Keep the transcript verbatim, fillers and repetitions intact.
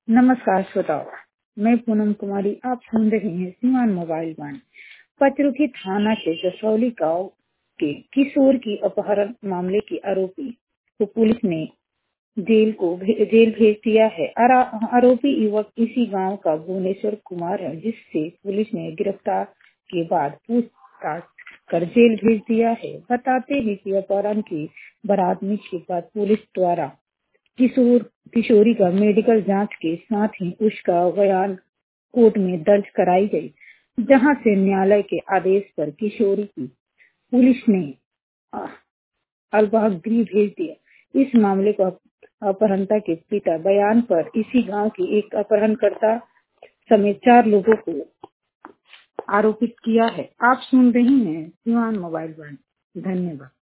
नमस्कार श्रोताओ, मैं पूनम कुमारी। आप सुन रहे हैं सीमान मोबाइल वन। पचरुखी थाना के जसौली गांव के किशोर की अपहरण मामले के आरोपी को पुलिस ने जेल को भे, जेल भेज दिया है। आरोपी युवक इसी गांव का भुवनेश्वर कुमार है, जिससे पुलिस ने गिरफ्तार के बाद पूछताछ कर जेल भेज दिया है। बताते हैं कि अपहरण की बरामदगी के बाद पुलिस द्वारा किशोर किशोरी का मेडिकल जांच के साथ ही उसका बयान कोर्ट में दर्ज कराई गई, जहां से न्यायालय के आदेश पर किशोरी की पुलिस ने अल्पाह गृह भेज दिया। इस मामले को अपहरणता के पिता बयान पर इसी गांव के एक अपहरणकर्ता समेत चार लोगों को आरोपित किया है। आप सुन रही हैं दीवान मोबाइल वन। धन्यवाद।